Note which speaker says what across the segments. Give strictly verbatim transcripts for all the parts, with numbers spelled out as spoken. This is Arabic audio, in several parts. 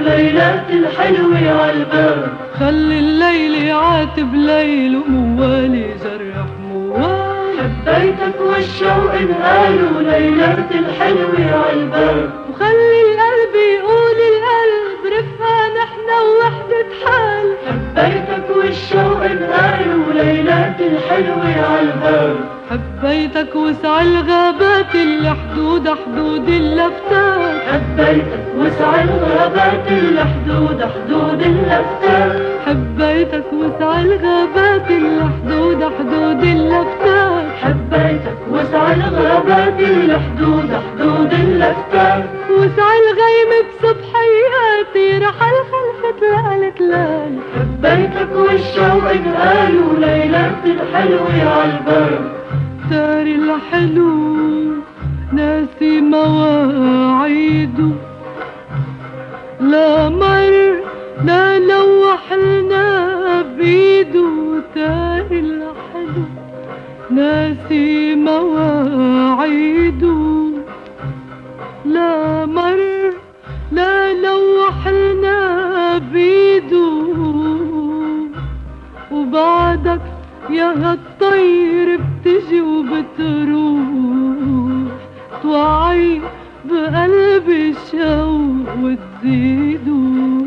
Speaker 1: ليلات الحلوة عالباب.
Speaker 2: خلي الليل يعاتب ليل وموالي جرح موال.
Speaker 1: حبيتك والشوق انقالوا ليلات الحلوة عالباب.
Speaker 2: وخلي القلب يقول القلب رفقة نحنا ووحدة حال.
Speaker 1: حبيتك والشوق انقالوا ليلات الحلوة عالباب.
Speaker 2: حبيتك وسع الغابات اللي حدود حدود اللفتات.
Speaker 1: حبيتك وسع الغابات اللي حدود حدود اللفتات.
Speaker 2: حبيتك وسع الغابات اللي حدود حدود اللفتات.
Speaker 1: حبيتك وسع الغابات اللي حدود حدود اللفتات.
Speaker 2: وسع الغيم بصبحياتي رحل خلفت الألكلال.
Speaker 1: حبيتك والشوق انقالوا ليلات الحلوة عالباب.
Speaker 2: دار الحلو ناسي مواعيده، لا مر لا لوح لنا بيده. دار الحلو ناسي مواعيده، لا مر لا لوح لنا بيده. وبعدك يا هالطير بتجي وبتروح، توعي بقلبي الشوق وتزيدو.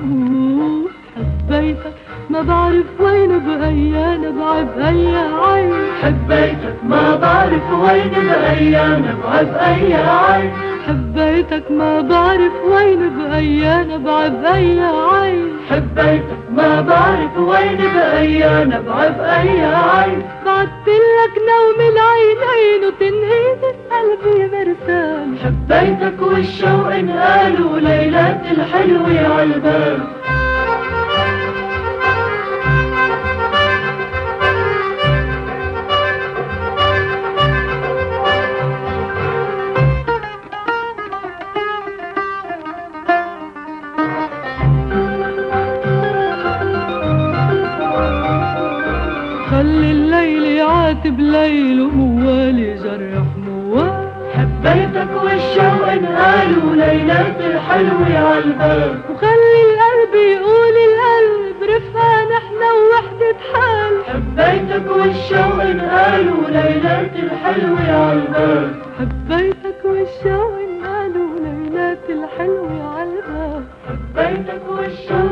Speaker 2: حبيتك ما بعرف وين بأي نبع بأي عين.
Speaker 1: حبيتك ما بعرف وين بأي نبع بأي عين.
Speaker 2: حبيتك ما بعرف وين بأي نبع بأي عين.
Speaker 1: حبيتك ما بعرف وين بأي نبع بأي عين.
Speaker 2: بعتلك نوم العينين وتنهيد قلبي مرسال.
Speaker 1: حبيتك والشوق انقالوا ليلات الحلوة عالباب.
Speaker 2: خلي الليل يعاتب ليل وموالي جرح موال.
Speaker 1: حبيتك والشوق انقالوا ليلات الحلوة عالباب.
Speaker 2: وخلي القلب يقول القلب رفقة نحنا ووحدة حال.
Speaker 1: حبيتك والشوق انقالوا ليلات الحلوة عالباب.
Speaker 2: حبيتك والشوق انقالوا ليلات الحلوة عالباب.
Speaker 1: حبيتك والشوق